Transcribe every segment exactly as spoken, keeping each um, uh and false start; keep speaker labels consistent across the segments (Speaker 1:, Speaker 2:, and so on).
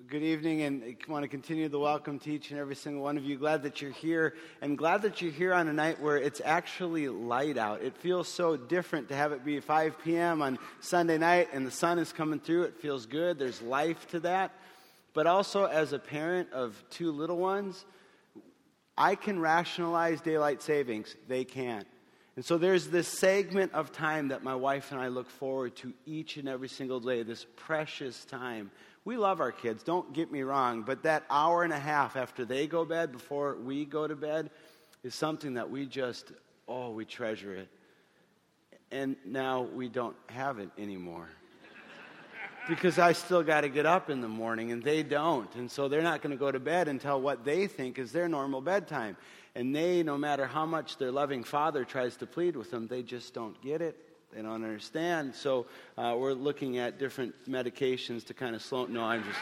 Speaker 1: Good evening, and I want to continue the welcome to each and every single one of you. Glad that you're here, and glad that you're here on a night where it's actually light out. It feels so different to have it be five p.m. on Sunday night, and the sun is coming through. It feels good. There's life to that. But also, as a parent of two little ones, I can rationalize daylight savings. They can't. And so there's this segment of time that my wife and I look forward to each and every single day, this precious time. We love our kids, don't get me wrong, but that hour and a half after they go to bed, before we go to bed, is something that we just, oh, we treasure it. And now we don't have it anymore. Because I still got to get up in the morning, and they don't. And so they're not going to go to bed until what they think is their normal bedtime. And they, no matter how much their loving father tries to plead with them, they just don't get it. They don't understand. So uh, we're looking at different medications to kind of slow. No, I'm just.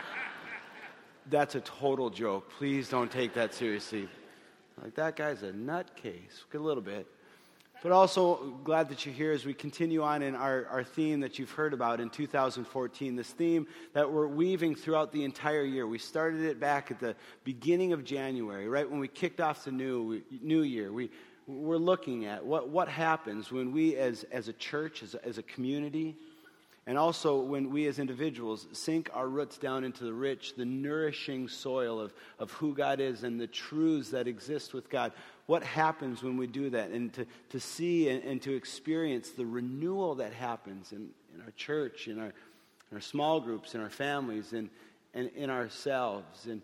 Speaker 1: That's a total joke. Please don't take that seriously. Like, that guy's a nutcase. A little bit. But also glad that you're here as we continue on in our, our theme that you've heard about in two thousand fourteen. This theme that we're weaving throughout the entire year. We started it back at the beginning of January, right when we kicked off the new new year. We We're looking at what, what happens when we as, as a church, as a, as a community, and also when we as individuals sink our roots down into the rich, the nourishing soil of, of who God is and the truths that exist with God. What happens when we do that? And to, to see and, and to experience the renewal that happens in, in our church, in our, in our small groups, in our families, and, and in ourselves. And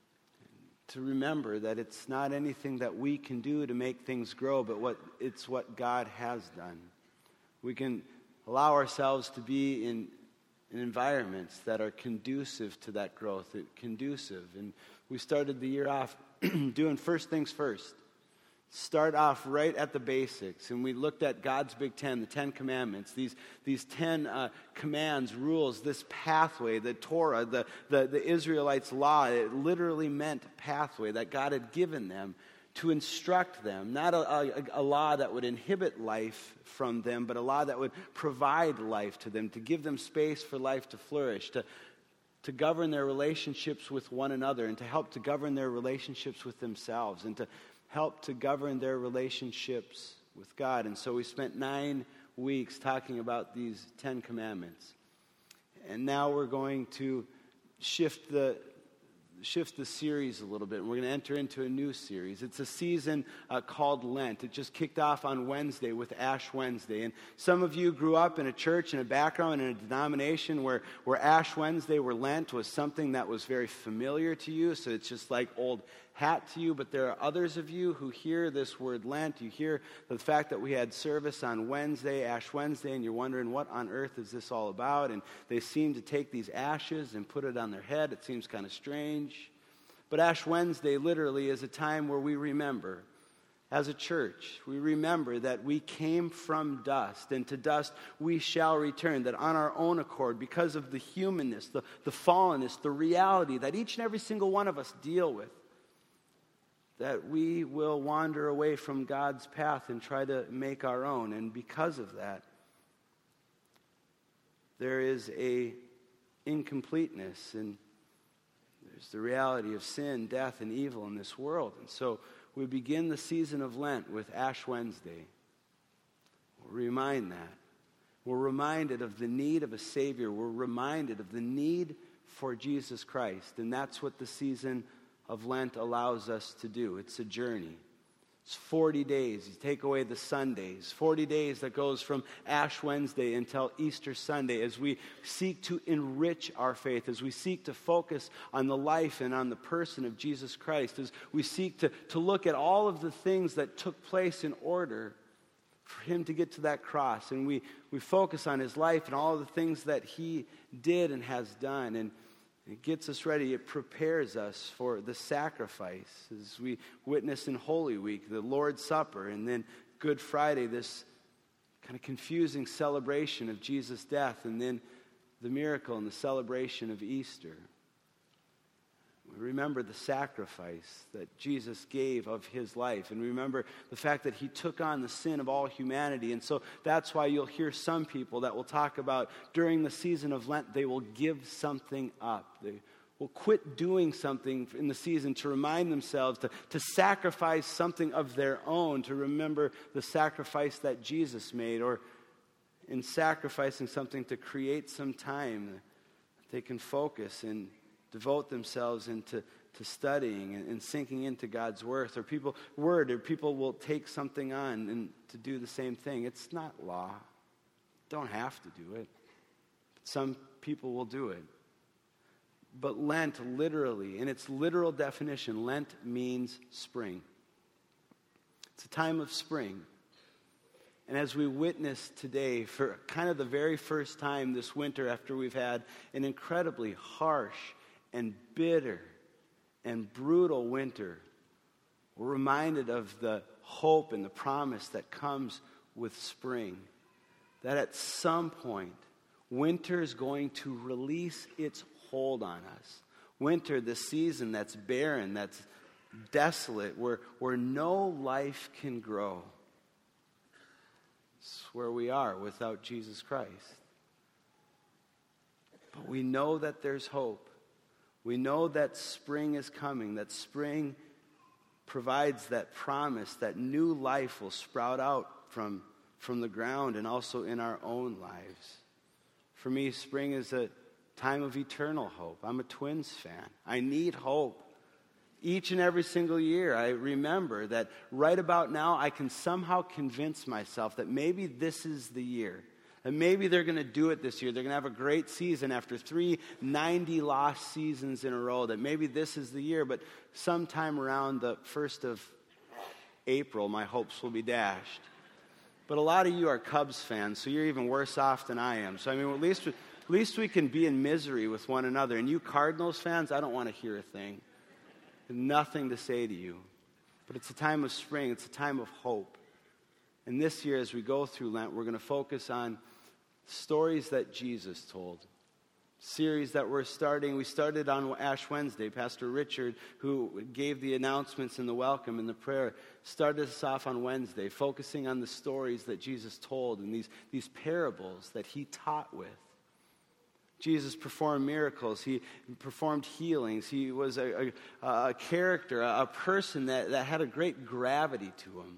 Speaker 1: to remember that it's not anything that we can do to make things grow, but what it's what God has done. We can allow ourselves to be in, in environments that are conducive to that growth, conducive. And we started the year off doing first things first. Start off right at the basics, and we looked at God's Big Ten, the Ten Commandments, these these ten uh, commands, rules, this pathway, the Torah, the, the, the Israelites' law. It literally meant pathway that God had given them to instruct them, not a, a, a law that would inhibit life from them, but a law that would provide life to them, to give them space for life to flourish, to, to govern their relationships with one another, and to help to govern their relationships with themselves, and to help to govern their relationships with God. And so we spent nine weeks talking about these Ten Commandments. And now we're going to shift the shift the series a little bit. And we're going to enter into a new series. It's a season uh, called Lent. It just kicked off on Wednesday with Ash Wednesday. And some of you grew up in a church, in a background, in a denomination where, where Ash Wednesday, where Lent was something that was very familiar to you. So it's just like old hat to you. But there are others of you who hear this word Lent. You hear the fact that we had service on Wednesday, Ash Wednesday, and you're wondering, what on earth is this all about? And they seem to take these ashes and put it on their head. It seems kind of strange. But Ash Wednesday literally is a time where we remember, as a church, we remember that we came from dust, and to dust we shall return, that on our own accord, because of the humanness, the, the fallenness, the reality that each and every single one of us deal with, that we will wander away from God's path and try to make our own. And because of that, there is a incompleteness, and there's the reality of sin, death, and evil in this world. And so we begin the season of Lent with Ash Wednesday. We'll remind that. We're reminded of the need of a Savior. We're reminded of the need for Jesus Christ. And that's what the season of Lent allows us to do. It's a journey. It's forty days. You take away the Sundays. forty days that goes from Ash Wednesday until Easter Sunday as we seek to enrich our faith, as we seek to focus on the life and on the person of Jesus Christ, as we seek to, to look at all of the things that took place in order for him to get to that cross. And we, we focus on his life and all of the things that he did and has done. And it gets us ready. It prepares us for the sacrifice as we witness in Holy Week, the Lord's Supper, and then Good Friday, this kind of confusing celebration of Jesus' death, and then the miracle and the celebration of Easter. We remember the sacrifice that Jesus gave of his life, and remember the fact that he took on the sin of all humanity. And so that's why you'll hear some people that will talk about during the season of Lent, they will give something up. They will quit doing something in the season to remind themselves to, to sacrifice something of their own, to remember the sacrifice that Jesus made, or in sacrificing something to create some time that they can focus and devote themselves into to studying and, and sinking into God's word, or people word, or people will take something on and to do the same thing. It's not law. Don't have to do it. Some people will do it. But Lent, literally, in its literal definition, Lent means spring. It's a time of spring. And as we witness today, for kind of the very first time this winter, after we've had an incredibly harsh and bitter and brutal winter, we're reminded of the hope and the promise that comes with spring. That at some point, winter is going to release its hold on us. Winter, the season that's barren, that's desolate, where, where no life can grow. It's where we are without Jesus Christ. But we know that there's hope. We know that spring is coming, that spring provides that promise that new life will sprout out from, from the ground and also in our own lives. For me, spring is a time of eternal hope. I'm a Twins fan. I need hope. Each and every single year, I remember that right about now, I can somehow convince myself that maybe this is the year. And maybe they're going to do it this year. They're going to have a great season after three ninety lost seasons in a row. That maybe this is the year. But sometime around the first of April, my hopes will be dashed. But a lot of you are Cubs fans, so you're even worse off than I am. So, I mean, at least, at least we can be in misery with one another. And you Cardinals fans, I don't want to hear a thing. Nothing to say to you. But it's a time of spring. It's a time of hope. And this year, as we go through Lent, we're going to focus on stories that Jesus told. Series that we're starting. We started on Ash Wednesday. Pastor Richard, who gave the announcements and the welcome and the prayer, started us off on Wednesday, focusing on the stories that Jesus told and these, these parables that he taught with. Jesus performed miracles. He performed healings. He was a, a, a character, a, a person that, that had a great gravity to him.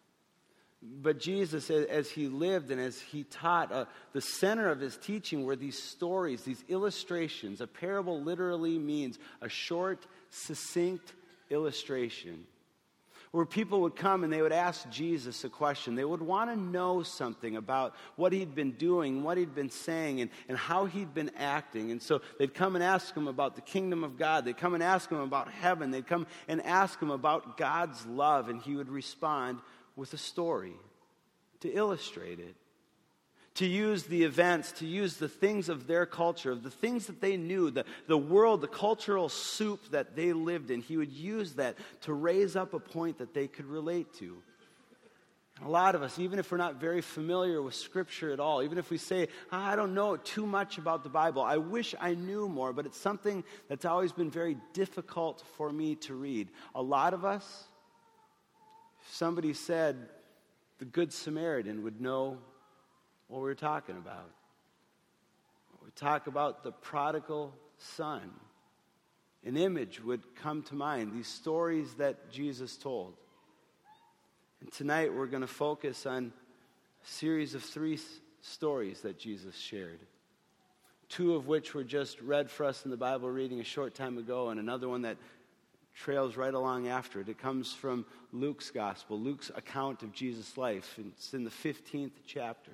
Speaker 1: But Jesus, as he lived and as he taught, uh, the center of his teaching were these stories, these illustrations. A parable literally means a short, succinct illustration, where people would come and they would ask Jesus a question. They would want to know something about what he'd been doing, what he'd been saying, and, and how he'd been acting. And so they'd come and ask him about the kingdom of God. They'd come and ask him about heaven. They'd come and ask him about God's love, and he would respond with a story to illustrate it, to use the events, to use the things of their culture, of the things that they knew, the, the world, the cultural soup that they lived in. He would use that to raise up a point that they could relate to. A lot of us, even if we're not very familiar with Scripture at all, even if we say, I don't know too much about the Bible, I wish I knew more, but it's something that's always been very difficult for me to read. A lot of us, somebody said the Good Samaritan would know what we're talking about. We talk about the prodigal son. An image would come to mind, these stories that Jesus told. And tonight we're going to focus on a series of three s- stories that Jesus shared. Two of which were just read for us in the Bible reading a short time ago, and another one that trails right along after it. It comes from Luke's gospel, Luke's account of Jesus' life. And it's in the fifteenth chapter,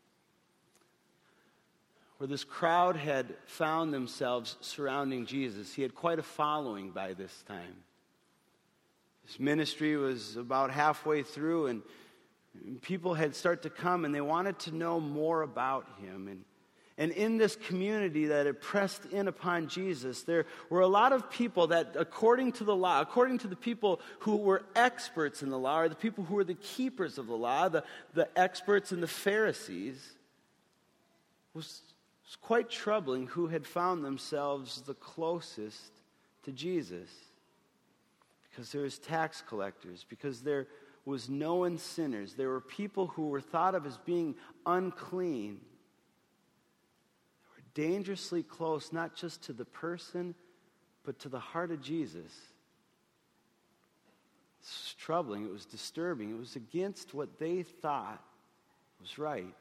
Speaker 1: where this crowd had found themselves surrounding Jesus. He had quite a following by this time. His ministry was about halfway through, and people had started to come, and they wanted to know more about him. And And in this community that had pressed in upon Jesus, there were a lot of people that, according to the law, according to the people who were experts in the law, or the people who were the keepers of the law, the, the experts and the Pharisees, was, was quite troubling who had found themselves the closest to Jesus. Because there was tax collectors, because there was known sinners, there were people who were thought of as being unclean, dangerously close, not just to the person, But to the heart of Jesus, this was troubling, it was disturbing, it was against what they thought was right.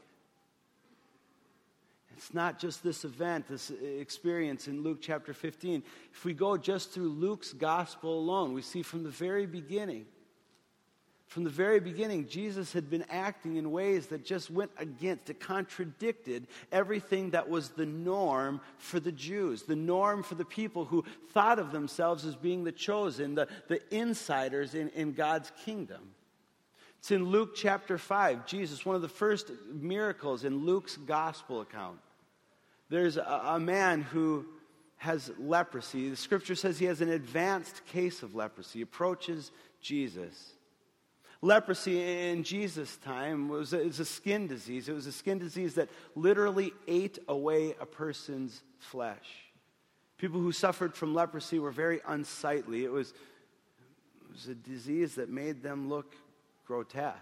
Speaker 1: It's not just this event, this experience in Luke chapter fifteen. If we go just through Luke's gospel alone, we see from the very beginning, from the very beginning, Jesus had been acting in ways that just went against, it contradicted everything that was the norm for the Jews, the norm for the people who thought of themselves as being the chosen, the, the insiders in, in God's kingdom. It's in Luke chapter five, Jesus, one of the first miracles in Luke's gospel account. There's a, a man who has leprosy. The scripture says he has an advanced case of leprosy. He approaches Jesus. Leprosy in Jesus' time was a, was a skin disease. It was a skin disease that literally ate away a person's flesh. People who suffered from leprosy were very unsightly. It was, it was a disease that made them look grotesque.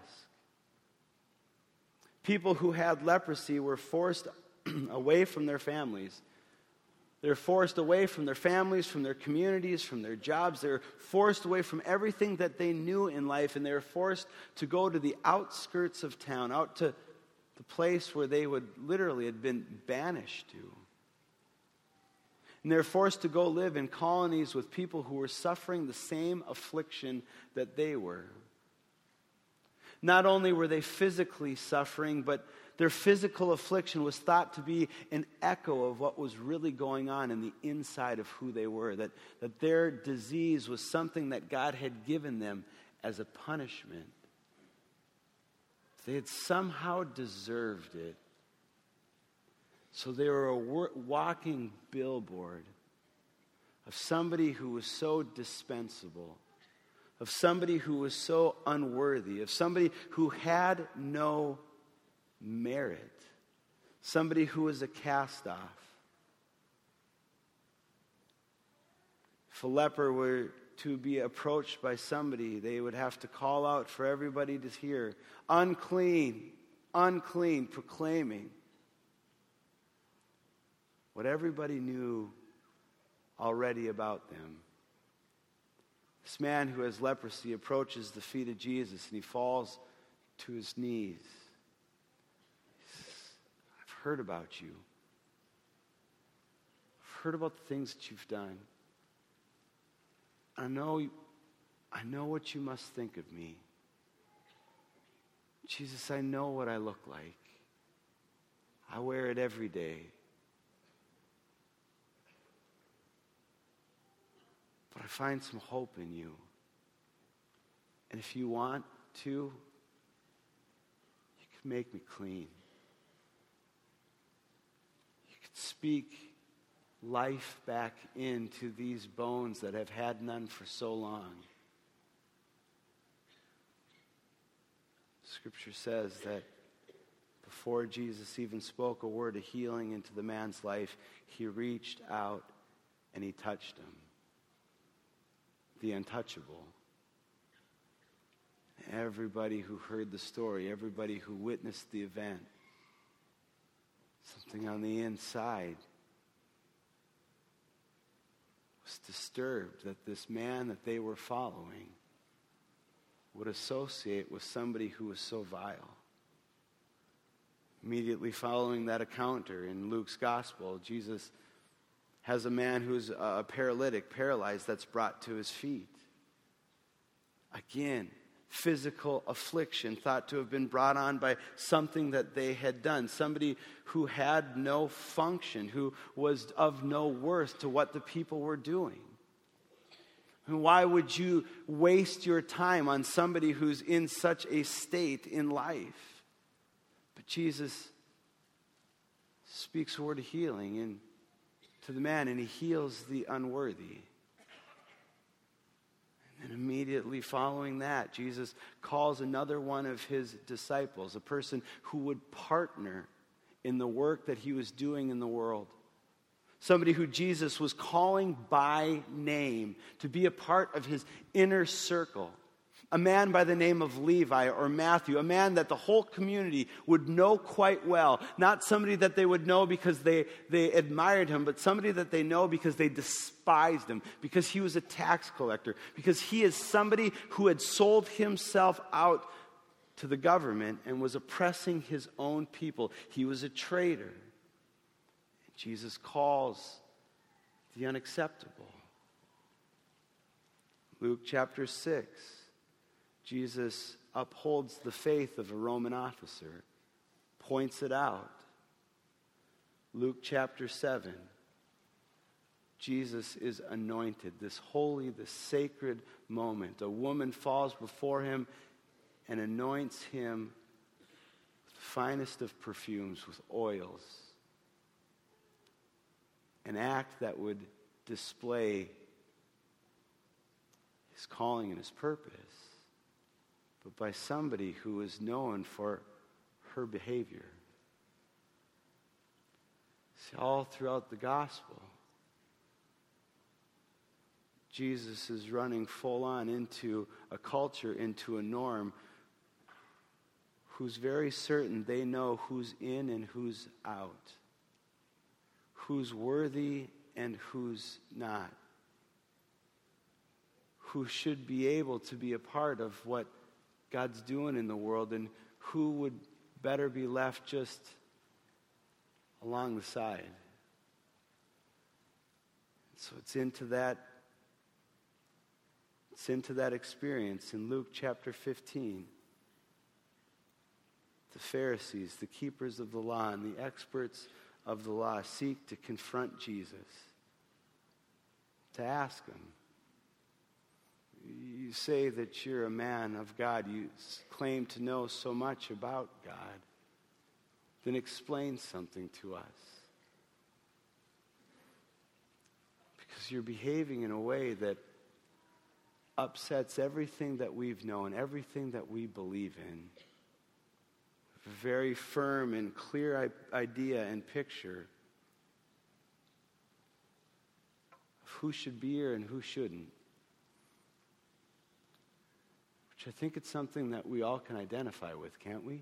Speaker 1: People who had leprosy were forced away from their families. They're forced away from their families, from their communities, from their jobs. They're forced away from everything that they knew in life, and they were forced to go to the outskirts of town, out to the place where they would literally had been banished to. And they're forced to go live in colonies with people who were suffering the same affliction that they were. Not only were they physically suffering, but their physical affliction was thought to be an echo of what was really going on in the inside of who they were. That, that their disease was something that God had given them as a punishment. They had somehow deserved it. So they were a walking billboard of somebody who was so dispensable, of somebody who was so unworthy, of somebody who had no merit, somebody who was a cast-off. If a leper were to be approached by somebody, they would have to call out for everybody to hear, unclean, unclean, proclaiming what everybody knew already about them. This man who has leprosy approaches the feet of Jesus and he falls to his knees. He says, I've heard about you. I've heard about the things that you've done. I know, I know what you must think of me. Jesus, I know what I look like. I wear it every day. But I find some hope in you. And if you want to, you can make me clean. You can speak life back into these bones that have had none for so long. Scripture says that before Jesus even spoke a word of healing into the man's life, he reached out and he touched him. The untouchable. Everybody who heard the story, everybody who witnessed the event, something on the inside was disturbed that this man that they were following would associate with somebody who was so vile. Immediately following that encounter in Luke's gospel, Jesus has a man who's a paralytic, paralyzed, that's brought to his feet. Again, physical affliction thought to have been brought on by something that they had done. Somebody who had no function, who was of no worth to what the people were doing. And why would you waste your time on somebody who's in such a state in life? But Jesus speaks a word of healing and to the man, and he heals the unworthy. And immediately following that, Jesus calls another one of his disciples, a person who would partner in the work that he was doing in the world. Somebody who Jesus was calling by name to be a part of his inner circle. A man by the name of Levi or Matthew, a man that the whole community would know quite well. Not somebody that they would know because they, they admired him, but somebody that they know because they despised him, because he was a tax collector, because he is somebody who had sold himself out to the government and was oppressing his own people. He was a traitor. Jesus calls the unacceptable. Luke chapter six. Jesus upholds the faith of a Roman officer, points it out. Luke chapter seven, Jesus is anointed, this holy, this sacred moment. A woman falls before him and anoints him with the finest of perfumes, with oils. An act that would display his calling and his purpose, but by somebody who is known for her behavior. See, all throughout the gospel, Jesus is running full on into a culture, into a norm, who's very certain they know who's in and who's out, who's worthy and who's not, who should be able to be a part of what God's doing in the world, and who would better be left just along the side. So it's into that it's into that experience in Luke chapter fifteen. The Pharisees, the keepers of the law, and the experts of the law seek to confront Jesus, to ask him, you say that you're a man of God. You claim to know so much about God. Then explain something to us. Because you're behaving in a way that upsets everything that we've known, everything that we believe in. A very firm and clear idea and picture of who should be here and who shouldn't. Which I think it's something that we all can identify with, can't we?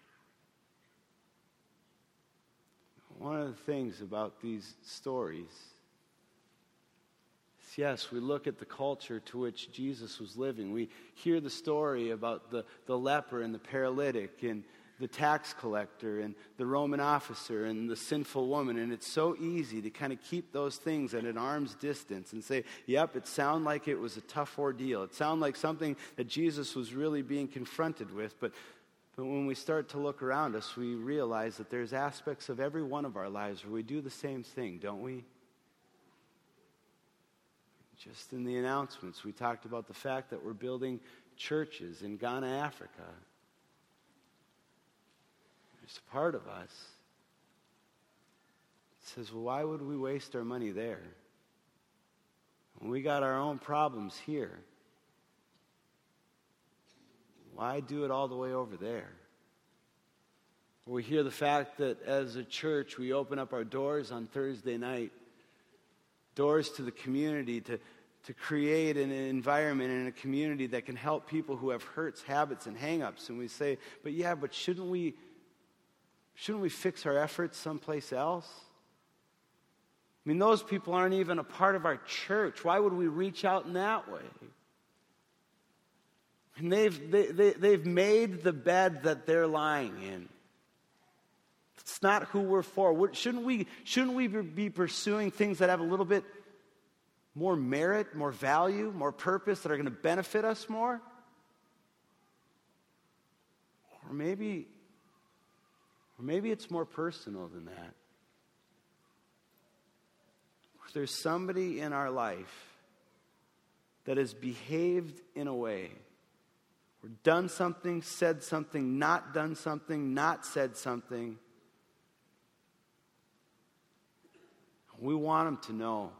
Speaker 1: One of the things about these stories is, yes, we look at the culture to which Jesus was living. We hear the story about the, the leper and the paralytic and the tax collector and the Roman officer and the sinful woman, and it's so easy to kind of keep those things at an arm's distance and say, yep, it sounded like it was a tough ordeal. It sounded like something that Jesus was really being confronted with, but, but when we start to look around us, we realize that there's aspects of every one of our lives where we do the same thing, don't we? Just in the announcements, we talked about the fact that we're building churches in Ghana, Africa. There's a part of us that says, well, why would we waste our money there when we got our own problems here? Why do it all the way over there? We hear the fact that as a church, we open up our doors on Thursday night, doors to the community, to, to create an environment and a community that can help people who have hurts, habits, and hang-ups. And we say, but yeah, but shouldn't we Shouldn't we fix our efforts someplace else? I mean, those people aren't even a part of our church. Why would we reach out in that way? And they've, they, they, they've made the bed that they're lying in. It's not who we're for. Shouldn't we, shouldn't we be pursuing things that have a little bit more merit, more value, more purpose, that are going to benefit us more? Or maybe... Or maybe it's more personal than that. If there's somebody in our life that has behaved in a way, or done something, said something, not done something, not said something, we want them to know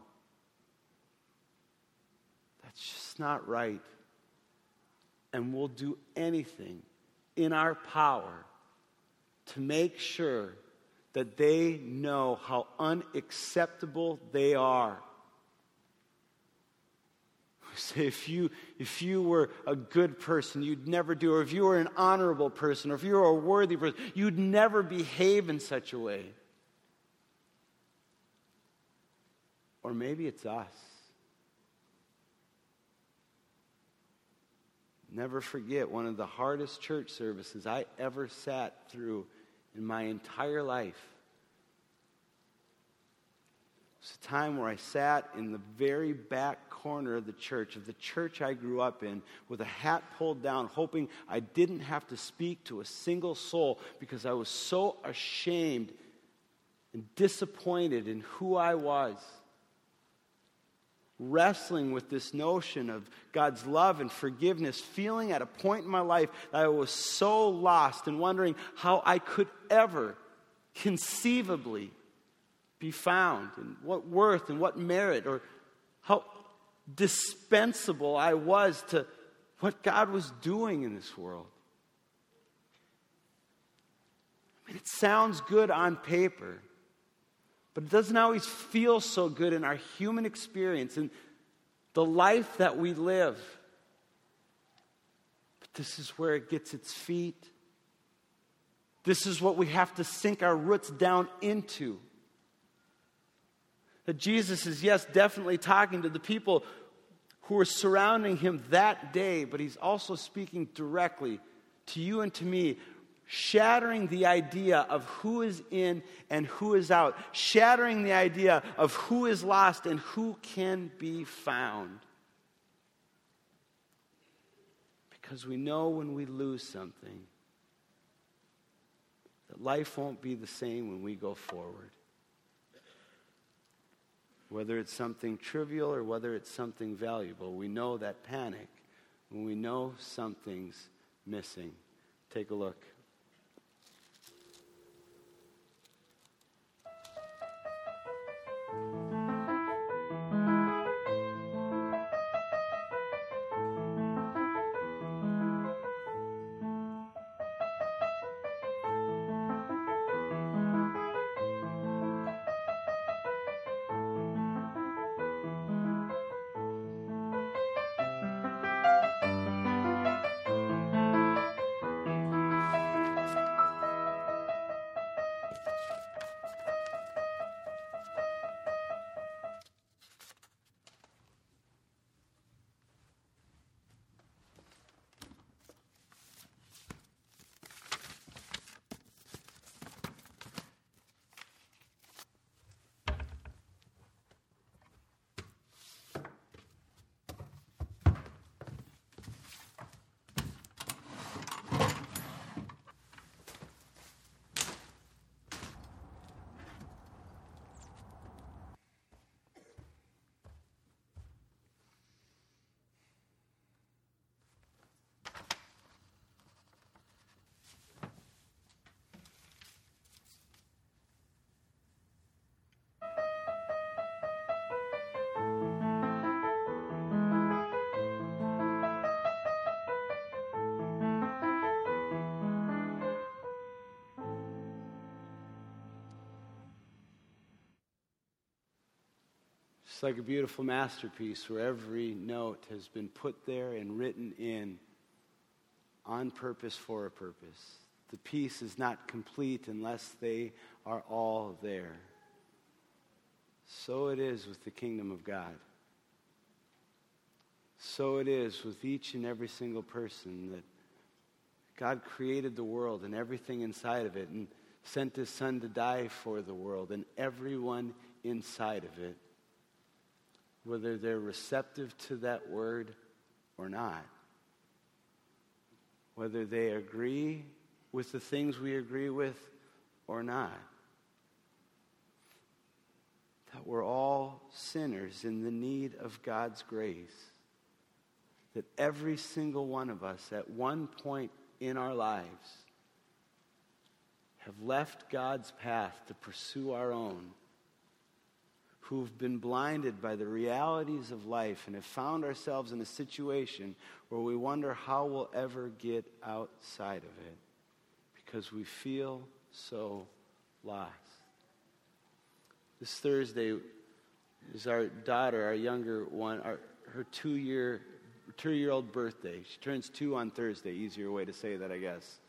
Speaker 1: that's just not right. And we'll do anything in our power to make sure that they know how unacceptable they are. We say if you, if you were a good person, you'd never do, or if you were an honorable person, or if you were a worthy person, you'd never behave in such a way. Or maybe it's us. Never forget, one of the hardest church services I ever sat through in my entire life. It was a time where I sat in the very back corner of the church, of the church I grew up in, with a hat pulled down, hoping I didn't have to speak to a single soul because I was so ashamed and disappointed in who I was. Wrestling with this notion of God's love and forgiveness, feeling at a point in my life that I was so lost and wondering how I could ever conceivably be found, and what worth and what merit, or how dispensable I was to what God was doing in this world. I mean, it sounds good on paper, but it doesn't always feel so good in our human experience and the life that we live. But this is where it gets its feet. This is what we have to sink our roots down into. That Jesus is, yes, definitely talking to the people who were surrounding him that day, but he's also speaking directly to you and to me, shattering the idea of who is in and who is out, shattering the idea of who is lost and who can be found. Because we know when we lose something, that life won't be the same when we go forward. Whether it's something trivial or whether it's something valuable, we know that panic when we know something's missing. Take a look. It's like a beautiful masterpiece where every note has been put there and written in on purpose for a purpose. The piece is not complete unless they are all there. So it is with the kingdom of God. So it is with each and every single person that God created the world and everything inside of it and sent his son to die for the world and everyone inside of it, whether they're receptive to that word or not, whether they agree with the things we agree with or not, that we're all sinners in the need of God's grace, that every single one of us at one point in our lives have left God's path to pursue our own, who've been blinded by the realities of life and have found ourselves in a situation where we wonder how we'll ever get outside of it because we feel so lost. This Thursday is our daughter, our younger one, our, her two-year, two-year-old birthday. She turns two on Thursday, easier way to say that, I guess.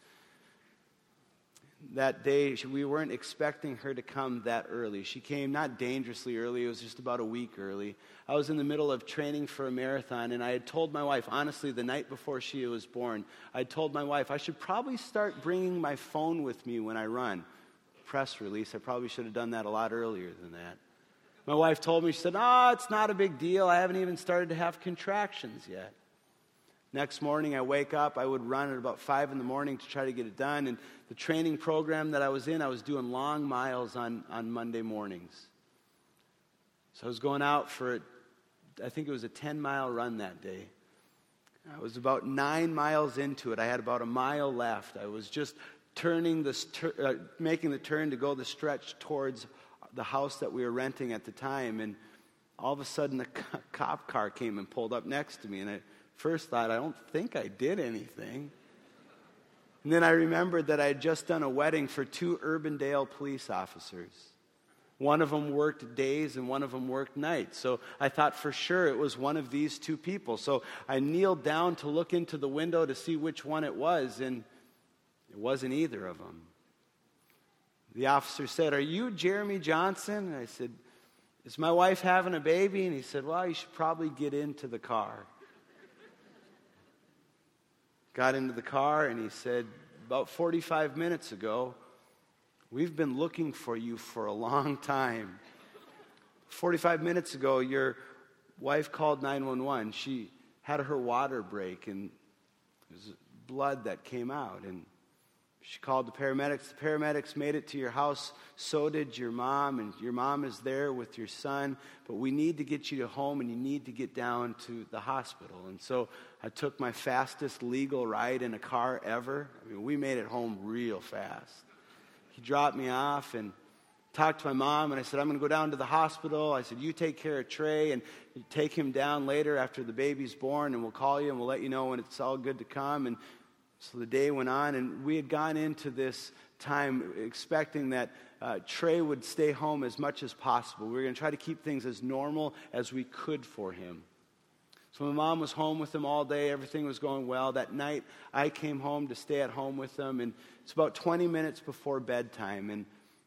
Speaker 1: That day, we weren't expecting her to come that early. She came not dangerously early, it was just about a week early. I was in the middle of training for a marathon, and I had told my wife, honestly, the night before she was born, I told my wife I should probably start bringing my phone with me when I run. Press release, I probably should have done that a lot earlier than that. My wife told me, she said, oh, it's not a big deal. I haven't even started to have contractions yet. Next morning, I wake up. I would run at about five in the morning to try to get it done. And the training program that I was in, I was doing long miles on, on Monday mornings. So I was going out for, I think it was a ten-mile run that day. I was about nine miles into it. I had about a mile left. I was just turning this, uh, making the turn to go the stretch towards the house that we were renting at the time. And all of a sudden, a cop car came and pulled up next to me. And I first thought, I don't think I did anything. And then I remembered that I had just done a wedding for two Urbandale police officers. One of them worked days and one of them worked nights. So I thought for sure it was one of these two people. So I kneeled down to look into the window to see which one it was, and it wasn't either of them. The officer said, are you Jeremy Johnson? And I said, is my wife having a baby? And he said, well, you should probably get into the car. Got into the car, and he said, about forty-five minutes ago, we've been looking for you for a long time. forty-five minutes ago, your wife called nine one one. She had her water break, and there was blood that came out, and she called the paramedics. The paramedics made it to your house. So did your mom, and your mom is there with your son. But we need to get you to home, and you need to get down to the hospital. And so I took my fastest legal ride in a car ever. I mean, we made it home real fast. He dropped me off and talked to my mom, and I said, I'm going to go down to the hospital. I said, you take care of Trey, and you take him down later after the baby's born, and we'll call you, and we'll let you know when it's all good to come. And so the day went on, and we had gone into this time expecting that uh, Trey would stay home as much as possible. We were going to try to keep things as normal as we could for him. So my mom was home with him all day. Everything was going well. That night, I came home to stay at home with him, and it's about twenty minutes before bedtime, and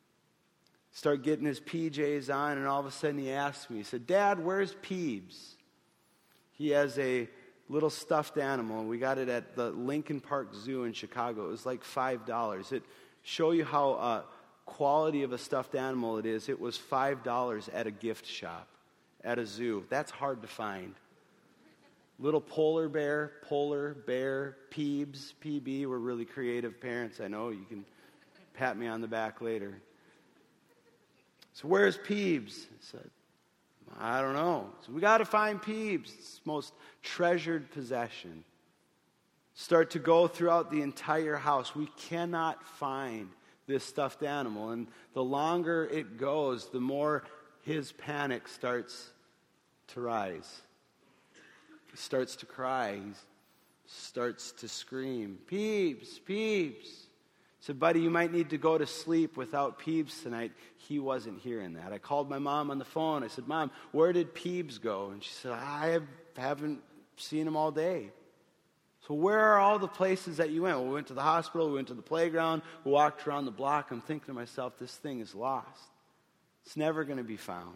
Speaker 1: start getting his P Js on, and all of a sudden he asked me, he said, Dad, where's Peebs? He has a little stuffed animal, and we got it at the Lincoln Park Zoo in Chicago. It was like five dollars. It show you how uh, quality of a stuffed animal it is. It was five dollars at a gift shop, at a zoo. That's hard to find. Little polar bear, polar bear, Peebs, P B. We're really creative parents, I know. You can pat me on the back later. So where's Peebs? I said, I don't know. So we got to find Peebs. It's the most treasured possession. Start to go throughout the entire house. We cannot find this stuffed animal. And the longer it goes, the more his panic starts to rise. He starts to cry. He starts to scream, Peebs, Peebs. I said, buddy, you might need to go to sleep without Peebs tonight. He wasn't hearing that. I called my mom on the phone. I said, Mom, where did Peebs go? And she said, I have, haven't seen him all day. So where are all the places that you went? Well, we went to the hospital. We went to the playground. We walked around the block. I'm thinking to myself, this thing is lost. It's never going to be found.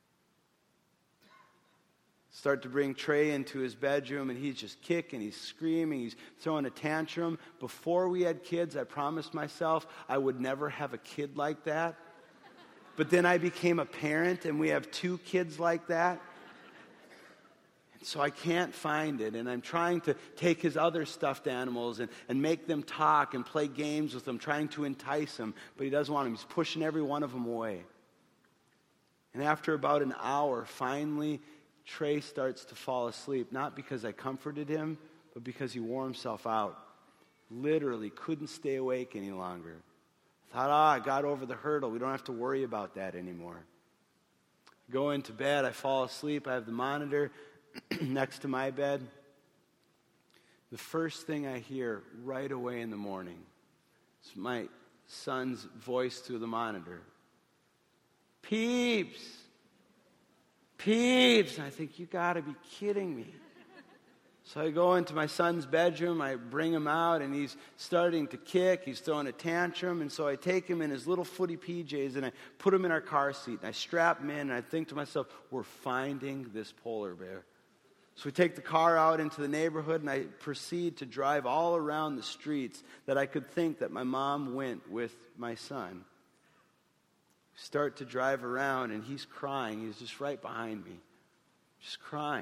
Speaker 1: Start to bring Trey into his bedroom, and he's just kicking, he's screaming, he's throwing a tantrum. Before we had kids, I promised myself I would never have a kid like that. But then I became a parent, and we have two kids like that. And so I can't find it, and I'm trying to take his other stuffed animals and, and make them talk and play games with them, trying to entice him, but he doesn't want them. He's pushing every one of them away. And after about an hour, finally, Trey starts to fall asleep, not because I comforted him, but because he wore himself out. Literally couldn't stay awake any longer. Thought, ah, I got over the hurdle. We don't have to worry about that anymore. Go into bed. I fall asleep. I have the monitor next to my bed. The first thing I hear right away in the morning is my son's voice through the monitor. Peebs! Peeps. And I think, you got to be kidding me. So I go into my son's bedroom, I bring him out, and he's starting to kick, he's throwing a tantrum, and so I take him in his little footy P Js, and I put him in our car seat, and I strap him in, and I think to myself, we're finding this polar bear. So we take the car out into the neighborhood, and I proceed to drive all around the streets that I could think that my mom went with my son. We start to drive around, and he's crying, he's just right behind me, just crying.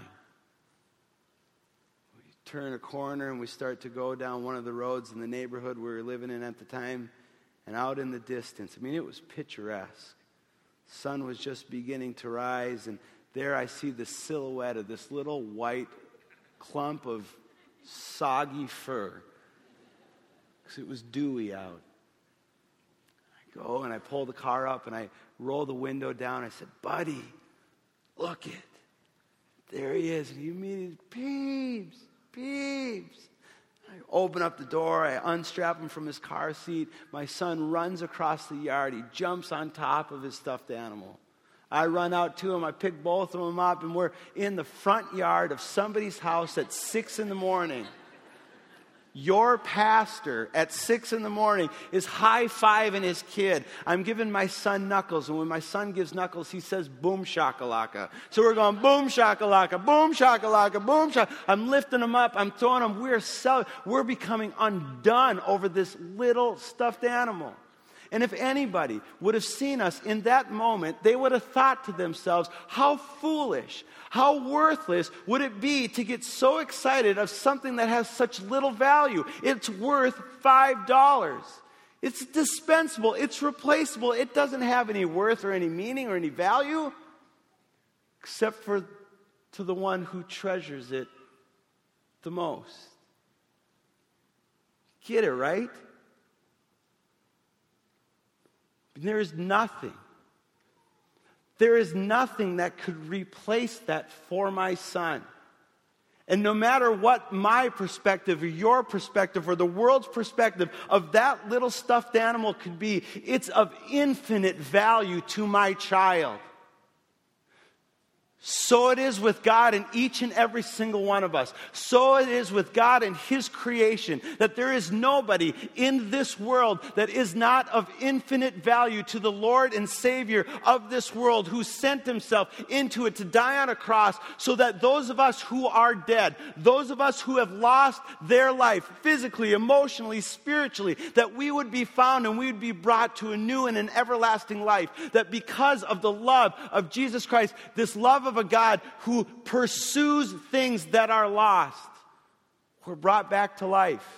Speaker 1: Turn a corner and we start to go down one of the roads in the neighborhood we were living in at the time, and out in the distance, I mean, it was picturesque. The sun was just beginning to rise, and there I see the silhouette of this little white clump of soggy fur, because it was dewy out. I go and I pull the car up and I roll the window down. I said, buddy, look it. There he is. And he immediately, Peeps. Peeps. I open up the door, I unstrap him from his car seat. My son runs across the yard. He jumps on top of his stuffed animal. I run out to him, I pick both of them up, and we're in the front yard of somebody's house at six in the morning. Your pastor at six in the morning is high-fiving his kid. I'm giving my son Knuckles, and when my son gives Knuckles, he says, boom shakalaka. So we're going, boom shakalaka, boom shakalaka, boom shakalaka. I'm lifting him up, I'm throwing him. We're, so, we're becoming undone over this little stuffed animal. And if anybody would have seen us in that moment, they would have thought to themselves, how foolish, how worthless would it be to get so excited of something that has such little value? It's worth five dollars. It's dispensable. It's replaceable. It doesn't have any worth or any meaning or any value, except for to the one who treasures it the most. Get it, right? There is nothing. There is nothing that could replace that for my son. And no matter what my perspective or your perspective or the world's perspective of that little stuffed animal could be, it's of infinite value to my child. So it is with God in each and every single one of us. So it is with God and His creation, that there is nobody in this world that is not of infinite value to the Lord and Savior of this world, who sent Himself into it to die on a cross, so that those of us who are dead, those of us who have lost their life physically, emotionally, spiritually, that we would be found and we would be brought to a new and an everlasting life. That because of the love of Jesus Christ, this love of a God who pursues things that are lost, we're brought back to life.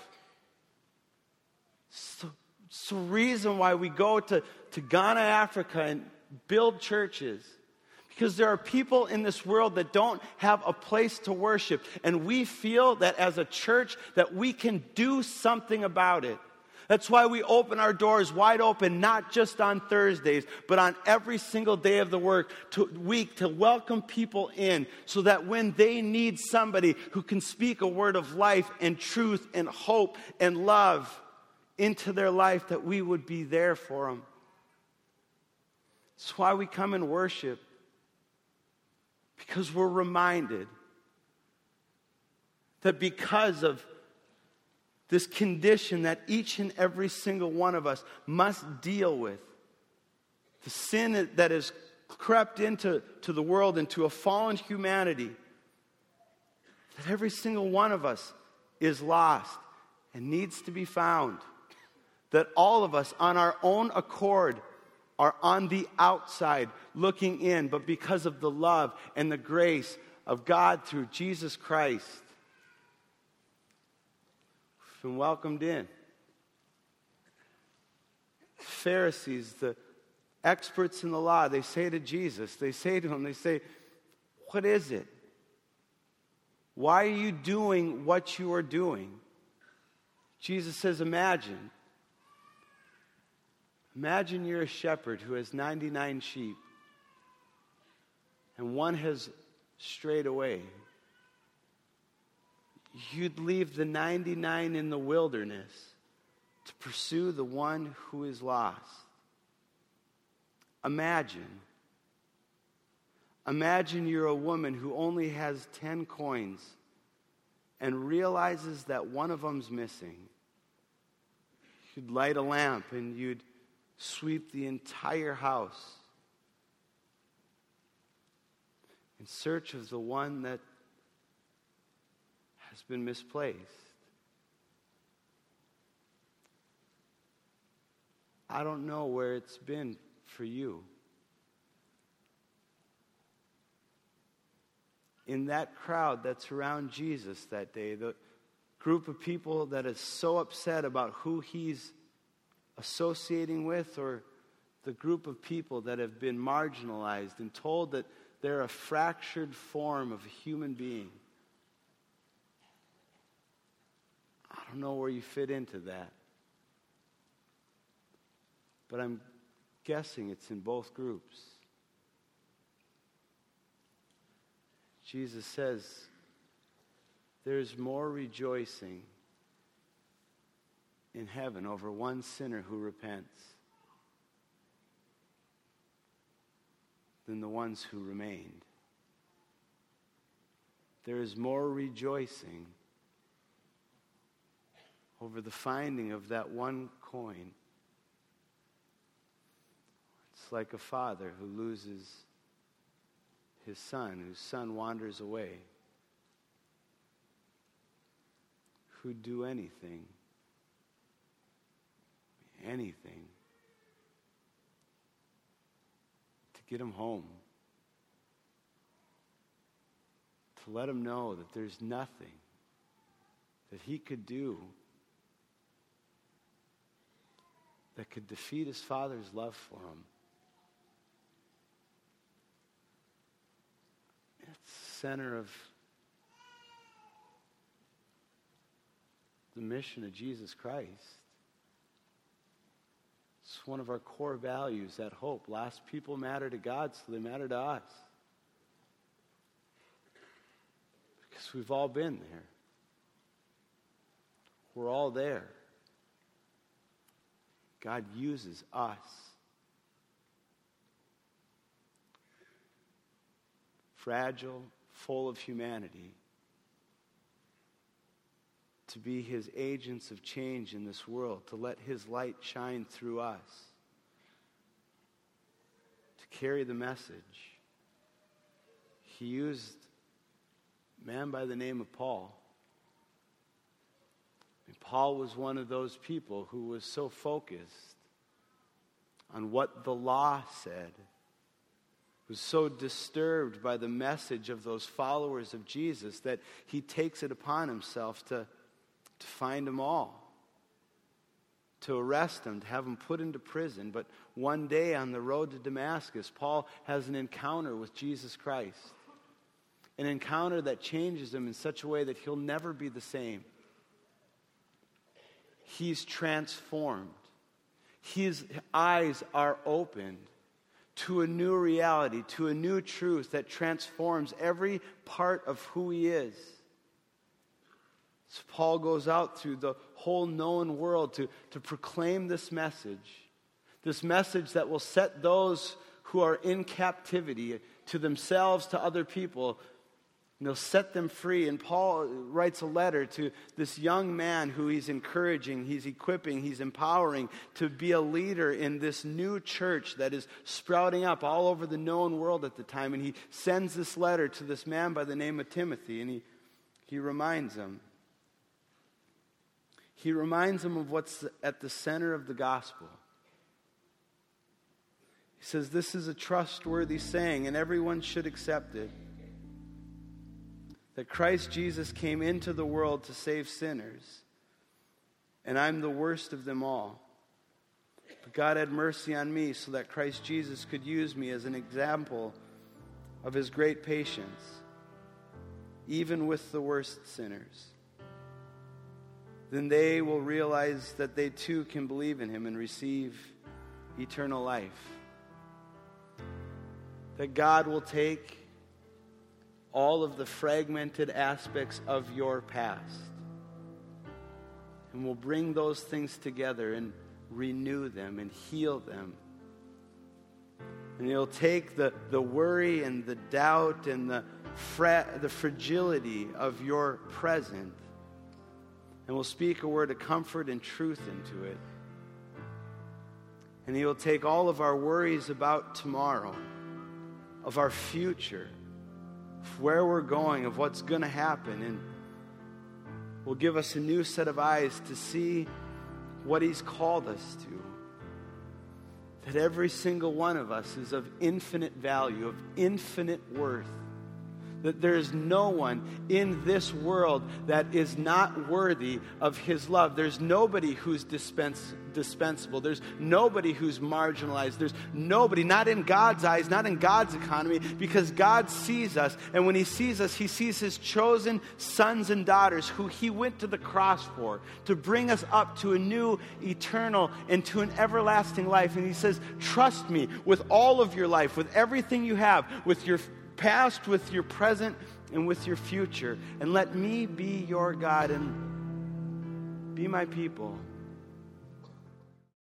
Speaker 1: So, it's the reason why we go to, to Ghana, Africa, and build churches. Because there are people in this world that don't have a place to worship, and we feel that as a church that we can do something about it. That's why we open our doors wide open, not just on Thursdays, but on every single day of the work to, week to welcome people in, so that when they need somebody who can speak a word of life and truth and hope and love into their life, that we would be there for them. That's why we come and worship, because we're reminded that because of this condition that each and every single one of us must deal with, the sin that has crept into to the world, into a fallen humanity, that every single one of us is lost and needs to be found. That all of us on our own accord are on the outside looking in, but because of the love and the grace of God through Jesus Christ, been welcomed in. Pharisees, the experts in the law, they say to Jesus, they say to him, they say, what is it? Why are you doing what you are doing? Jesus says, imagine. Imagine you're a shepherd who has ninety-nine sheep, and one has strayed away. You'd leave the ninety-nine in the wilderness to pursue the one who is lost. Imagine. Imagine you're a woman who only has ten coins and realizes that one of them's missing. You'd light a lamp and you'd sweep the entire house in search of the one that has been misplaced. I don't know where it's been for you. In that crowd that's around Jesus that day, the group of people that is so upset about who he's associating with, or the group of people that have been marginalized and told that they're a fractured form of a human being. I don't know where you fit into that. But I'm guessing it's in both groups. Jesus says, there's more rejoicing in heaven over one sinner who repents than the ones who remained. There is more rejoicing over the finding of that one coin. It's like a father who loses his son, whose son wanders away, who'd do anything, anything to get him home, to let him know that there's nothing that he could do that could defeat his father's love for him. It's the center of the mission of Jesus Christ. It's one of our core values at Hope. Lost people matter to God, so they matter to us. Because we've all been there. We're all there. God uses us. Fragile, full of humanity, to be his agents of change in this world, to let his light shine through us, to carry the message. He used a man by the name of Paul. And Paul was one of those people who was so focused on what the law said, was so disturbed by the message of those followers of Jesus that he takes it upon himself to, to find them all, to arrest them, to have them put into prison. But one day on the road to Damascus, Paul has an encounter with Jesus Christ, an encounter that changes him in such a way that he'll never be the same. He's transformed. His eyes are opened to a new reality, to a new truth that transforms every part of who he is. So Paul goes out through the whole known world to, to proclaim this message, this message that will set those who are in captivity to themselves, to other people, and they'll set them free. And Paul writes a letter to this young man who he's encouraging, he's equipping, he's empowering to be a leader in this new church that is sprouting up all over the known world at the time. And he sends this letter to this man by the name of Timothy, and he, he reminds him. He reminds him of what's at the center of the gospel. He says, this is a trustworthy saying, and everyone should accept it, that Christ Jesus came into the world to save sinners, and I'm the worst of them all. But God had mercy on me so that Christ Jesus could use me as an example of his great patience, even with the worst sinners. Then they will realize that they too can believe in him and receive eternal life. That God will take all of the fragmented aspects of your past and will bring those things together and renew them and heal them And He'll take the, the worry and the doubt and the fra- the fragility of your present, and will speak a word of comfort and truth into it. And He will take all of our worries about tomorrow, of our future, of where we're going, of what's going to happen, and will give us a new set of eyes to see what He's called us to. That every single one of us is of infinite value, of infinite worth. That there is no one in this world that is not worthy of His love. There's nobody who's dispense, dispensable. There's nobody who's marginalized. There's nobody, not in God's eyes, not in God's economy, because God sees us. And when He sees us, He sees His chosen sons and daughters who He went to the cross for, to bring us up to a new, eternal, and to an everlasting life. And He says, trust me with all of your life, with everything you have, with your past, with your present, and with your future. And let me be your God and be my people.